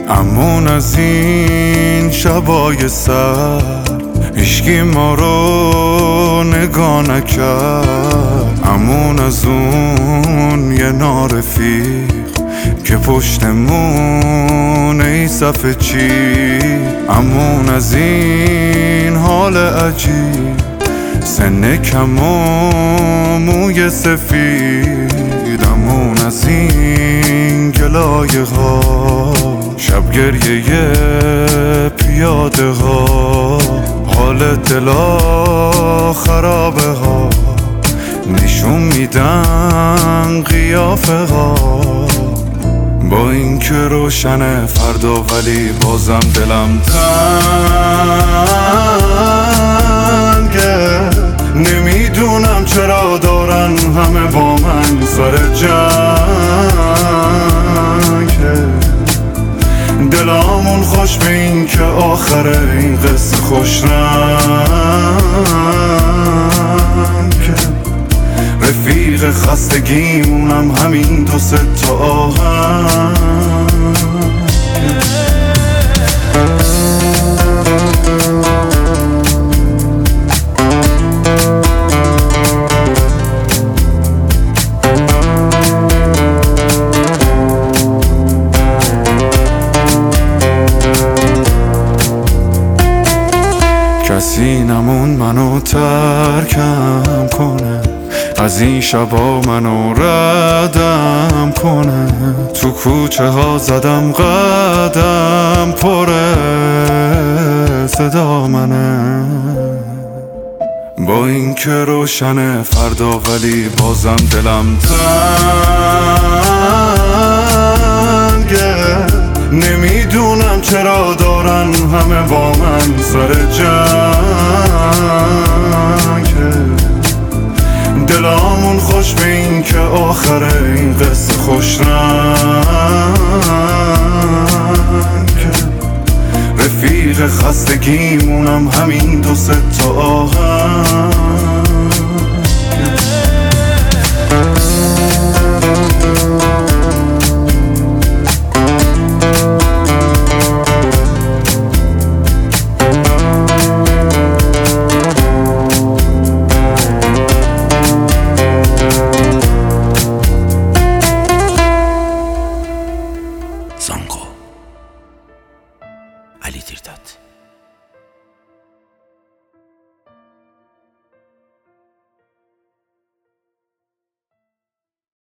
امون از این شبای سر هیچکی ما رو نگاه نکرد. امون از اون یه نارفیق که پشتمون ای صفحه چی. امون از این حال عجیب، سن کم و موی سفید. امون از این گلایه ها، شب گریه پیاده ها، حال دلا خرابه ها، نشون میدن قیافه ها. با این که روشنه فردا ولی بازم دلم تنگه. نمیدونم چرا دارن همه با من سر جنگه. دلامون خوش به این که آخره این قصه خوش رنگه. رفیق خستگیمونم همین دو سه تا آهنگ. کسی نمون منو ترکم کنه، از این شبا منو ردم کنه. تو کوچه ها زدم قدم، پره صدا منه. با این که روشنه فردا ولی بازم دلم تنگه. نمیدونم چرا دارن همه با من سر جنگه. دلامون خوش به این که آخره این قصه خوش رنگه. رفیق خستگیمونم همین دو سه تا آهنگ.